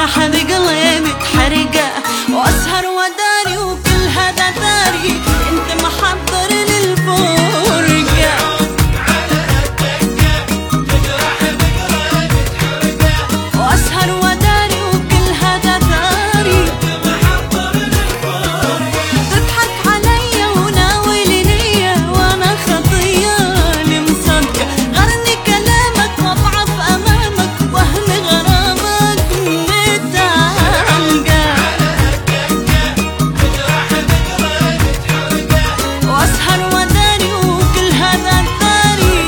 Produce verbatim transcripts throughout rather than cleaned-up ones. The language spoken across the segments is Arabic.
تجرح بقلبي متحرقة واسهر وداري وكل هذا داري انت محضر للفرقة. واسهر وداري وكل هذا داري تضحك علي وناوي نية وانا خطية مصدقة غرني كلامك واضعف امامك وهم غرامك متعلقة. واسهر وداري وكل هذا داري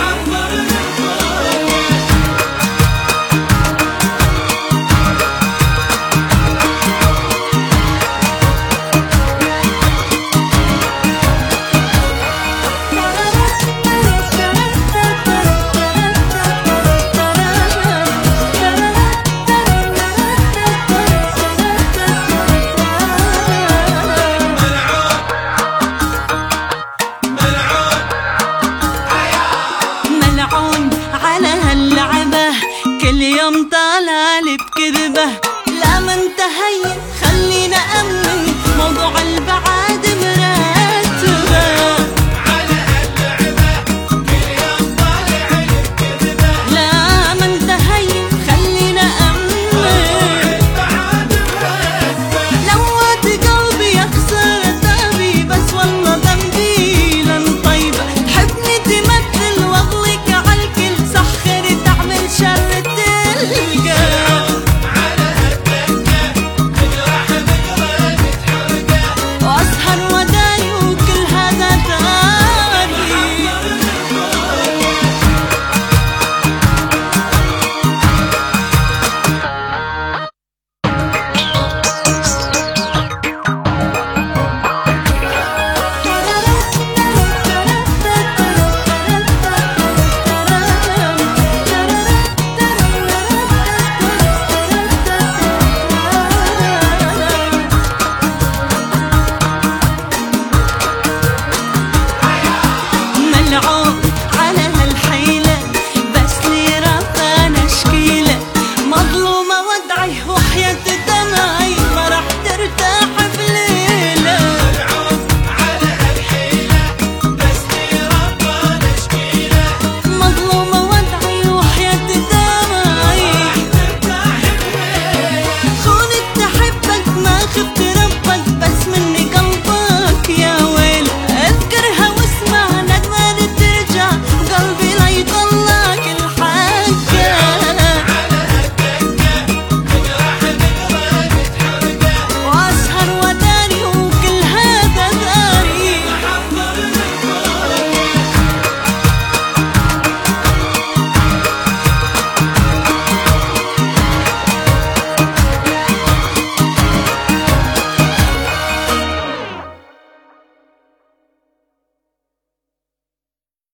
ملعون على هاللعبة كل يوم طالع لي بكذبة لا ما انتهيت